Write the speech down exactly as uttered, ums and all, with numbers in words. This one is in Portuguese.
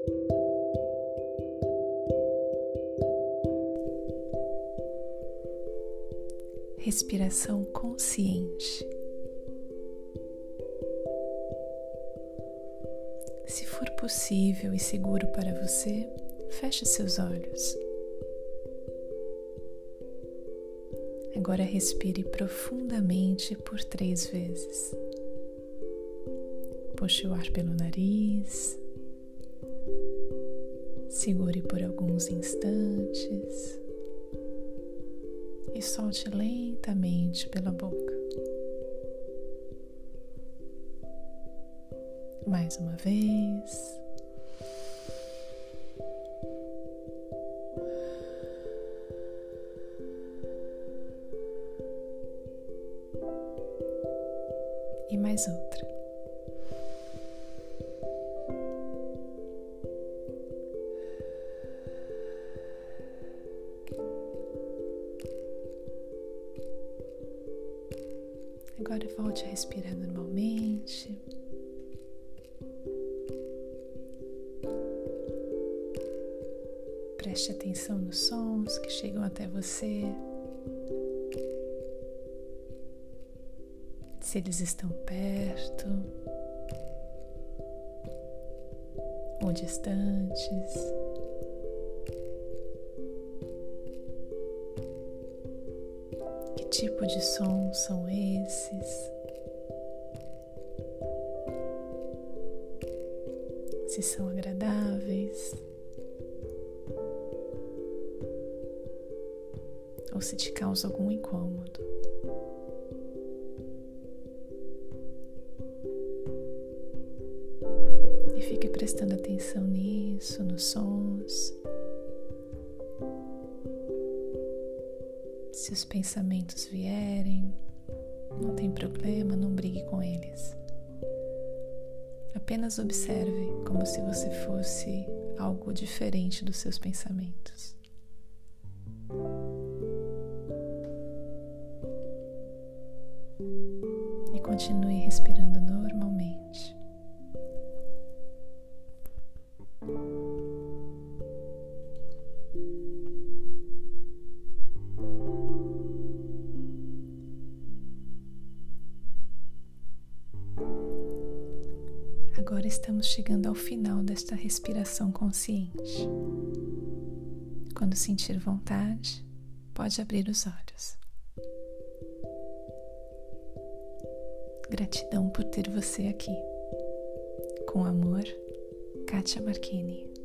Respiração consciente. Se for possível e seguro para você, feche seus olhos. Agora respire profundamente por três vezes. Puxe o ar pelo nariz. Segure por alguns instantes. E solte lentamente pela boca. Mais uma vez. E mais outra. Agora volte a respirar normalmente. Preste atenção nos sons que chegam até você. Se eles estão perto ou distantes. Que tipo de sons são esses? Se são agradáveis ou se te causa algum incômodo. E fique prestando atenção nisso, nos sons. Se os pensamentos vierem, não tem problema, não brigue com eles. Apenas observe como se você fosse algo diferente dos seus pensamentos. E continue respirando normalmente. Agora estamos chegando ao final desta respiração consciente. Quando sentir vontade, pode abrir os olhos. Gratidão por ter você aqui. Com amor, Kátia Marchini.